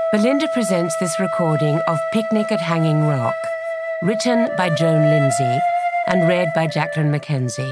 Belinda presents this recording of Picnic at Hanging Rock, written by Joan Lindsay and read by Jacqueline Mackenzie.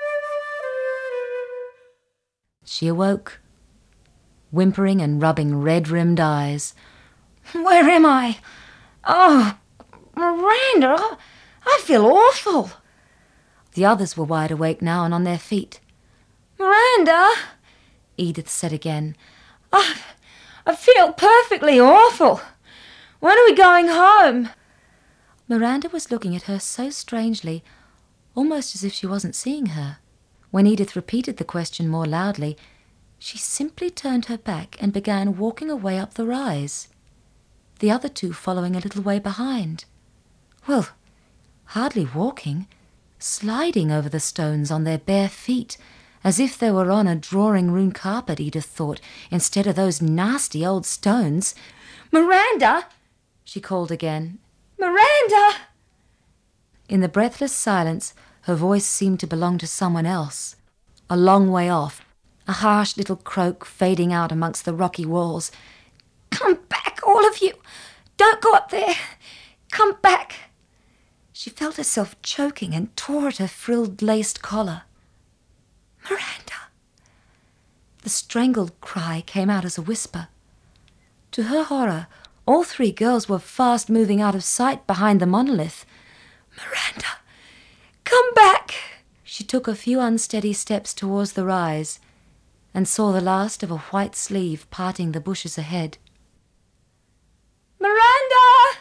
She awoke, whimpering and rubbing red-rimmed eyes. "Where am I? Oh, Miranda, I feel awful." The others were wide awake now and on their feet. "Miranda," Edith said again, I feel perfectly awful. When are we going home?" Miranda was looking at her so strangely, almost as if she wasn't seeing her. When Edith repeated the question more loudly, she simply turned her back and began walking away up the rise, the other two following a little way behind. Well, hardly walking, sliding over the stones on their bare feet, as if they were on a drawing-room carpet, Edith thought, instead of those nasty old stones. "Miranda!" she called again. "Miranda!" In the breathless silence, her voice seemed to belong to someone else, a long way off, a harsh little croak fading out amongst the rocky walls. "Come back, all of you! Don't go up there! Come back!" She felt herself choking and tore at her frilled laced collar. "Miranda!" The strangled cry came out as a whisper. To her horror, all three girls were fast moving out of sight behind the monolith. "Miranda, come back!" She took a few unsteady steps towards the rise and saw the last of a white sleeve parting the bushes ahead. "Miranda!"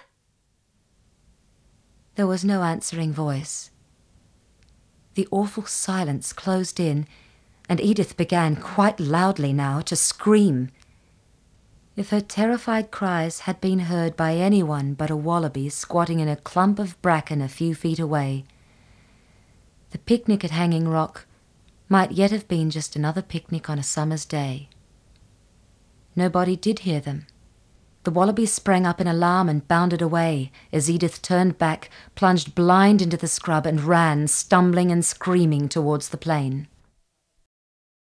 There was no answering voice. The awful silence closed in, and Edith began quite loudly now to scream. If her terrified cries had been heard by anyone but a wallaby squatting in a clump of bracken a few feet away, the picnic at Hanging Rock might yet have been just another picnic on a summer's day. Nobody did hear them. The wallaby sprang up in alarm and bounded away as Edith turned back, plunged blind into the scrub and ran, stumbling and screaming towards the plain.